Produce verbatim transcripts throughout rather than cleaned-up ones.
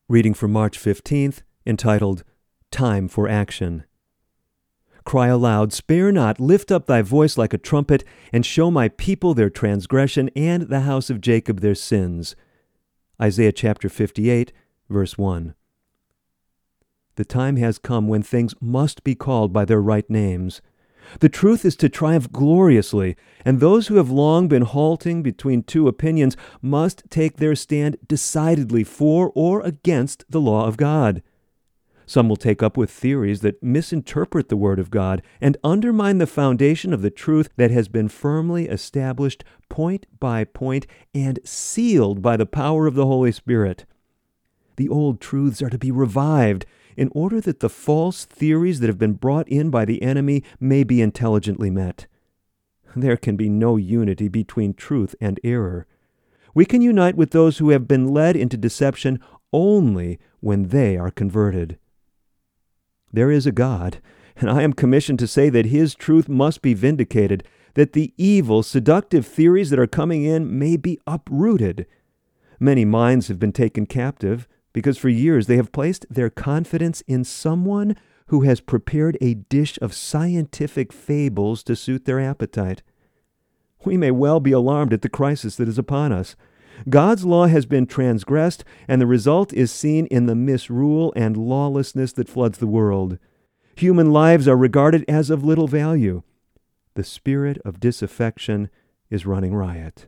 Reading for March fifteenth, entitled, Time for Action. Cry aloud, spare not, lift up thy voice like a trumpet, and show my people their transgression, and the house of Jacob their sins. Isaiah chapter fifty-eight, verse one. The time has come when things must be called by their right names. The truth is to triumph gloriously, and those who have long been halting between two opinions must take their stand decidedly for or against the law of God. Some will take up with theories that misinterpret the Word of God and undermine the foundation of the truth that has been firmly established point by point and sealed by the power of the Holy Spirit. The old truths are to be revived in order that the false theories that have been brought in by the enemy may be intelligently met. There can be no unity between truth and error. We can unite with those who have been led into deception only when they are converted. There is a God, and I am commissioned to say that His truth must be vindicated, that the evil, seductive theories that are coming in may be uprooted. Many minds have been taken captive, because for years they have placed their confidence in someone who has prepared a dish of scientific fables to suit their appetite. We may well be alarmed at the crisis that is upon us. God's law has been transgressed, and the result is seen in the misrule and lawlessness that floods the world. Human lives are regarded as of little value. The spirit of disaffection is running riot.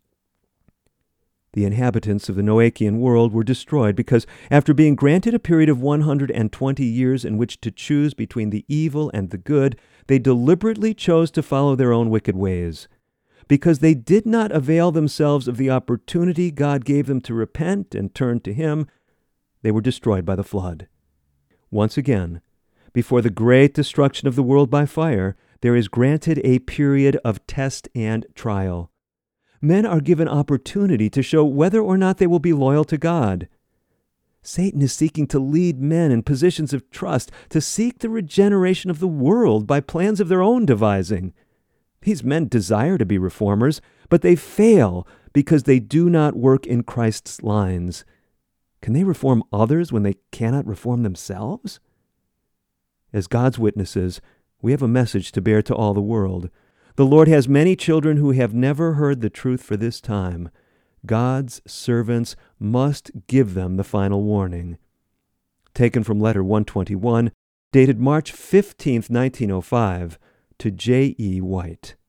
The inhabitants of the Noachian world were destroyed because, after being granted a period of one hundred twenty years in which to choose between the evil and the good, they deliberately chose to follow their own wicked ways. Because they did not avail themselves of the opportunity God gave them to repent and turn to Him, they were destroyed by the flood. Once again, before the great destruction of the world by fire, there is granted a period of test and trial. Men are given opportunity to show whether or not they will be loyal to God. Satan is seeking to lead men in positions of trust, to seek the regeneration of the world by plans of their own devising. These men desire to be reformers, but they fail because they do not work in Christ's lines. Can they reform others when they cannot reform themselves? As God's witnesses, we have a message to bear to all the world. The Lord has many children who have never heard the truth for this time. God's servants must give them the final warning. Taken from letter one twenty-one, dated March fifteenth, nineteen oh five, to J E White.